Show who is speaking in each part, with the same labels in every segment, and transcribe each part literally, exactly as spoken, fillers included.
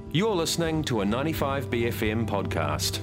Speaker 1: You're listening to a ninety-five B F M podcast.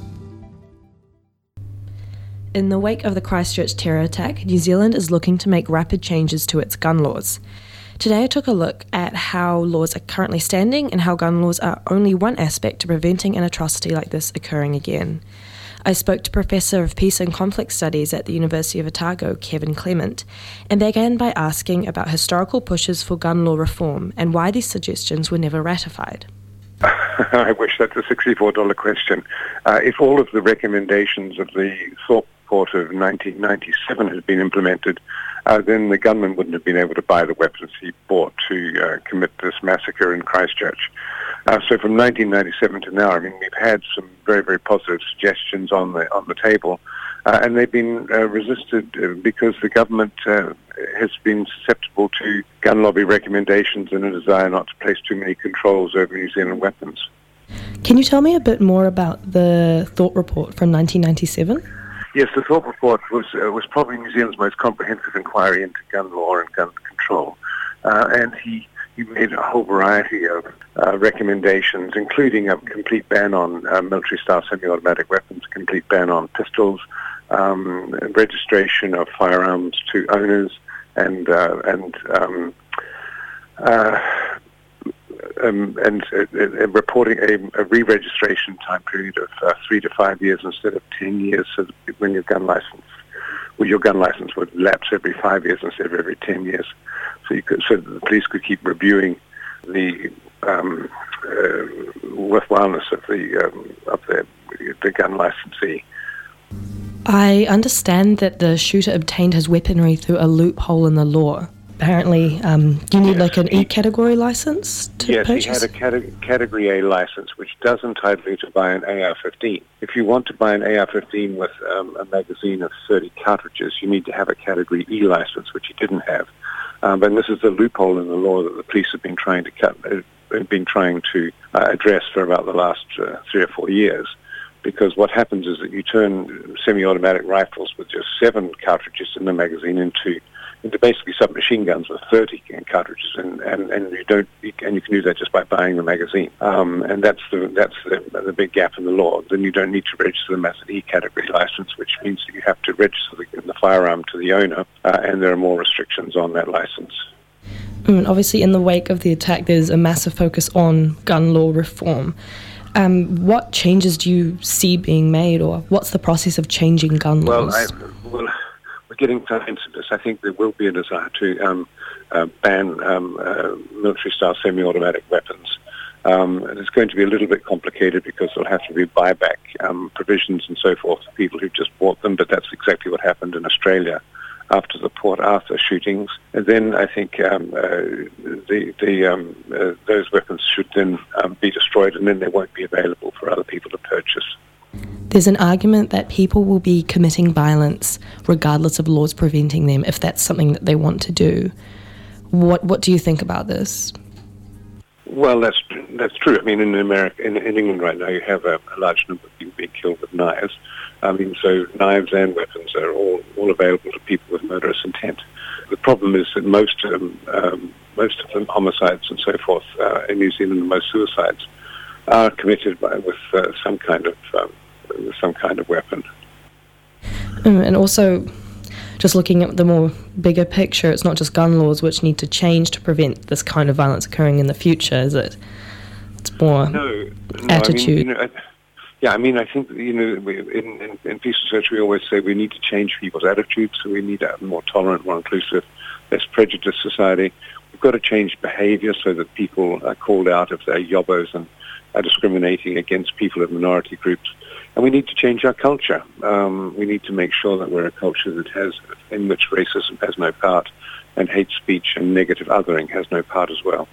Speaker 2: In the wake of the Christchurch terror attack, New Zealand is looking to make rapid changes to its gun laws. Today I took a look at how laws are currently standing and how gun laws are only one aspect to preventing an atrocity like this occurring again. I spoke to Professor of Peace and Conflict Studies at the University of Otago, Kevin Clement, and began by asking about historical pushes for gun law reform and why these suggestions were never ratified.
Speaker 3: I wish that's a sixty-four dollars question. Uh, if all of the recommendations of the Thorpe Report of nineteen ninety-seven had been implemented, uh, then the gunman wouldn't have been able to buy the weapons he bought to uh, commit this massacre in Christchurch. Uh, so from nineteen ninety-seven to now, I mean, we've had some very, very positive suggestions on the on the table, uh, and they've been uh, resisted uh, because the government uh, has been susceptible to gun lobby recommendations and a desire not to place too many controls over New Zealand weapons.
Speaker 2: Can you tell me a bit more about the Thorpe Report from nineteen ninety-seven?
Speaker 3: Yes, the Thorpe Report was uh, was probably New Zealand's most comprehensive inquiry into gun law and gun control, uh, and he, he made a whole variety of uh, recommendations, including a complete ban on uh, military-style semi-automatic weapons, a complete ban on pistols, um, registration of firearms to owners, and uh, and um, uh, Um, and uh, uh, reporting a, a re-registration time period of uh, three to five years instead of ten years, so that when your gun license, well, your gun license would lapse every five years instead of every ten years, so you could, so that the police could keep reviewing the um, uh, worthwhileness of the um, of the, the gun licensee.
Speaker 2: I understand that the shooter obtained his weaponry through a loophole in the law. Apparently, um, you need
Speaker 3: yes,
Speaker 2: like an
Speaker 3: he,
Speaker 2: E-category license to
Speaker 3: yes,
Speaker 2: purchase?
Speaker 3: Yes, he had a cate- Category A license, which does entitle you to buy an A R fifteen. If you want to buy an A R fifteen with um, a magazine of thirty cartridges, you need to have a Category E license, which he didn't have. Um, and this is the loophole in the law that the police have been trying to cut, uh, have been trying to uh, address for about the last uh, three or four years. Because what happens is that you turn semi-automatic rifles with just seven cartridges in the magazine into into basically submachine guns with thirty cartridges, and, and, and you don't and you can do that just by buying the magazine. Um, and that's the that's the, the big gap in the law. Then you don't need to register them as an E category license, which means that you have to register the, the firearm to the owner, uh, and there are more restrictions on that license.
Speaker 2: Mm, obviously, in the wake of the attack, there's a massive focus on gun law reform. Um, what changes do you see being made, or what's the process of changing gun laws?
Speaker 3: Well, I, well we're getting to into this. I think there will be a desire to um, uh, ban um, uh, military-style semi-automatic weapons. Um, and it's going to be a little bit complicated because there'll have to be buyback um, provisions and so forth for people who've just bought them, but that's exactly what happened in Australia after the Port Arthur shootings. And then I think um, uh, the, the, um, uh, those weapons should then um, be destroyed, and then they won't be available for other people to purchase.
Speaker 2: There's an argument that people will be committing violence regardless of laws preventing them if that's something that they want to do. What what do you think about this?
Speaker 3: Well, that's that's true. I mean, in America, in, in England right now, you have a, a large number of people being killed with knives. I mean, so knives and weapons are all, all available to people with murderous intent. The problem is that most um, um, most of the homicides and so forth uh, in New Zealand, and most suicides, are committed by, with uh, some kind of um, some kind of weapon.
Speaker 2: And also, just looking at the more bigger picture, it's not just gun laws which need to change to prevent this kind of violence occurring in the future, is it? It's more
Speaker 3: no, no,
Speaker 2: attitude.
Speaker 3: I mean, you know, I, yeah, I mean, I think, you know, we, in, in, in peace research we always say we need to change people's attitudes, so we need a more tolerant, more inclusive, less prejudiced society. We've got to change behaviour so that people are called out if they're yobbos and are discriminating against people of minority groups. And we need to change our culture. Um, we need to make sure that we're a culture that has, in which racism has no part, and hate speech and negative othering has no part as well.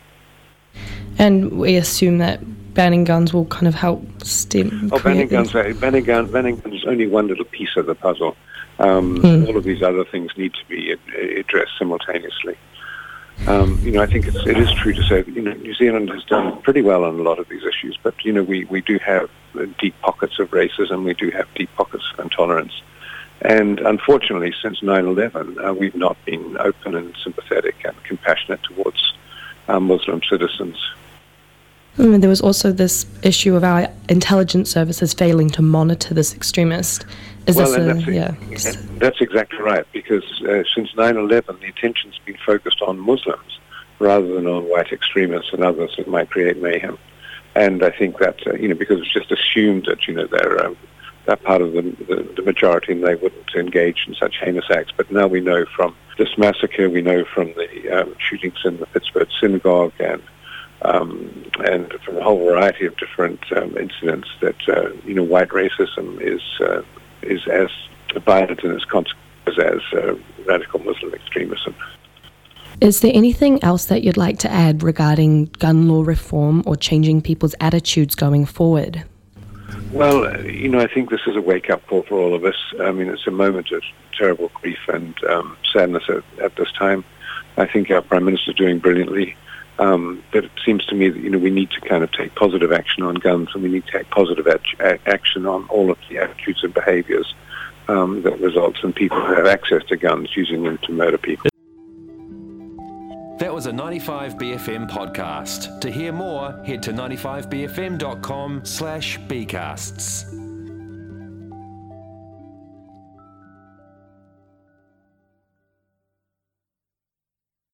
Speaker 2: And we assume that banning guns will kind of help stem.
Speaker 3: Oh, banning guns, banning, gun, banning guns is only one little piece of the puzzle. Um, mm. All of these other things need to be ad- addressed simultaneously. Um, you know, I think it's, it is true to say that, you know, New Zealand has done pretty well on a lot of these issues, but, you know, we, we do have deep pockets of racism, we do have deep pockets of intolerance. And unfortunately, since nine eleven, uh, we've not been open and sympathetic and compassionate towards uh, Muslim citizens.
Speaker 2: Mm, there was also this issue of our intelligence services failing to monitor this extremist. Is
Speaker 3: well,
Speaker 2: this
Speaker 3: and
Speaker 2: a,
Speaker 3: that's,
Speaker 2: yeah.
Speaker 3: that's exactly right, because uh, since nine eleven, the attention's been focused on Muslims rather than on white extremists and others that might create mayhem. And I think that, uh, you know, because it's just assumed that, you know, they're, um, they're part of the, the, the majority and they wouldn't engage in such heinous acts. But now we know from this massacre, we know from the um, shootings in the Pittsburgh synagogue and Um, and from a whole variety of different um, incidents that, uh, you know, white racism is uh, is as violent in its consequences as uh, radical Muslim extremism.
Speaker 2: Is there anything else that you'd like to add regarding gun law reform or changing people's attitudes going forward?
Speaker 3: Well, you know, I think this is a wake-up call for all of us. I mean, it's a moment of terrible grief and um, sadness at, at this time. I think our Prime Minister is doing brilliantly. Um, but it seems to me that, you know, we need to kind of take positive action on guns, and we need to take positive ad- action on all of the attitudes and behaviors um, that results in people who have access to guns using them to murder people.
Speaker 1: That was a ninety-five B F M podcast. To hear more, head to ninety-five b f m dot com slash bcasts.